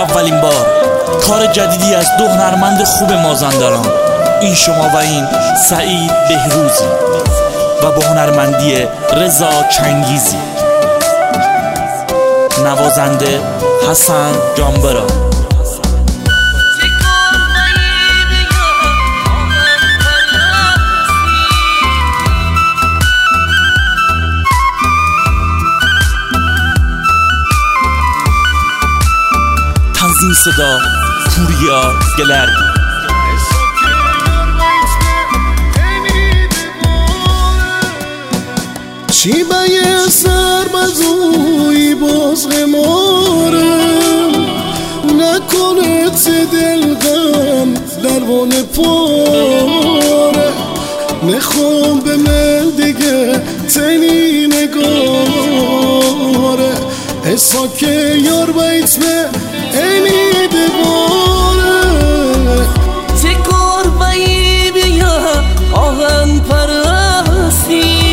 اولین بار کار جدیدی از دو هنرمند خوب مازندران، این شما و این سعید بهروزی و با هنرمندی رضا چنگیزی، نوازنده حسن جانبرا. تنظیم صدا پوریا گلرد. چی به سربازوی باز غمارم نکنه تی دلغم دروانه پاره نخوام به من دیگه تنی نگاره حسا که یار بیت به اینی دباره تی قربایی بیا آهن پرستی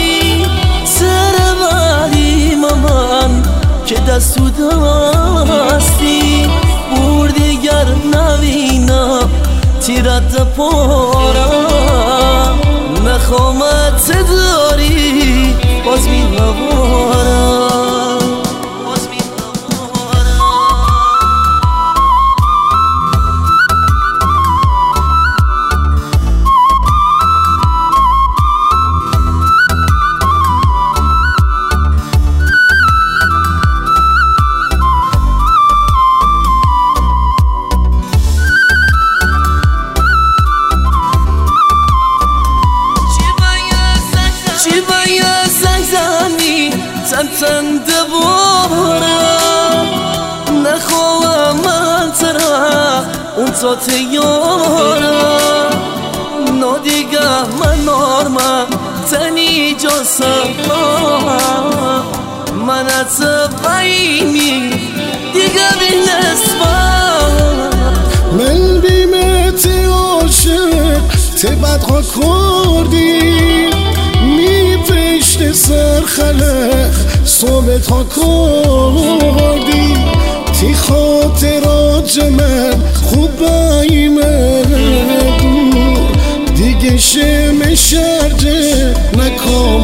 که دستو دستی بور دیگر نوینا تیرت پارم نخوامت داری باز می نوارم تن دبارم نخواهم من ترا اون تا تیارم نادیگه من نارمم تنی جاسم من اتبعینی دیگه بی نسبم من بیمتی عاشق تی بدخوا کردی می پشت سرخله صبح تا کردی تی خاطرات من خوب من دور دیگه شم شرجه نکن